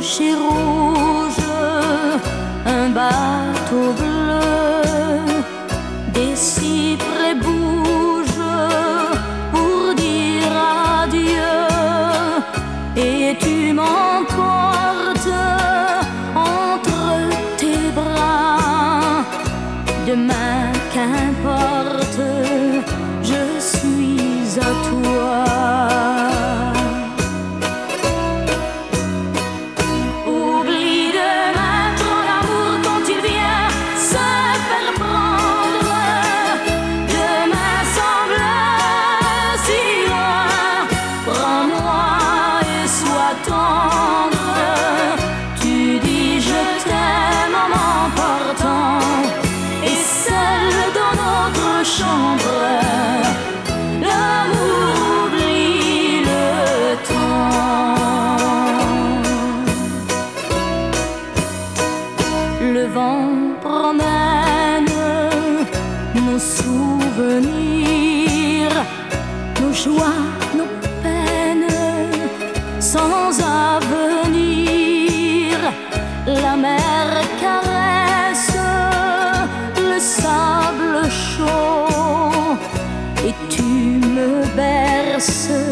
clocher rouge, un bateau bleu, des cyprès bougent pour dire adieu, et tu m'emportes entre tes bras. Demain, qu'importe, je suis à toi. Le vent promène nos souvenirs, nos joies, nos peines, sans avenir. La mer caresse le sable chaud et tu me berces